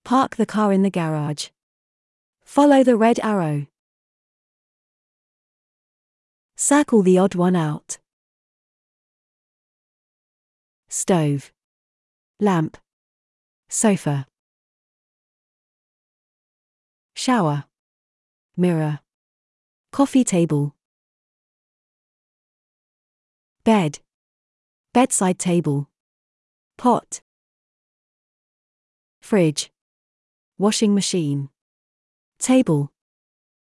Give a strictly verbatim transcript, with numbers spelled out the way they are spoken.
Park the car in the garage. Follow the red arrow. Circle the odd one out. Stove. Lamp. Sofa. Shower. Mirror. Coffee table. Bed. Bedside table. Pot. Fridge. Washing machine. Table.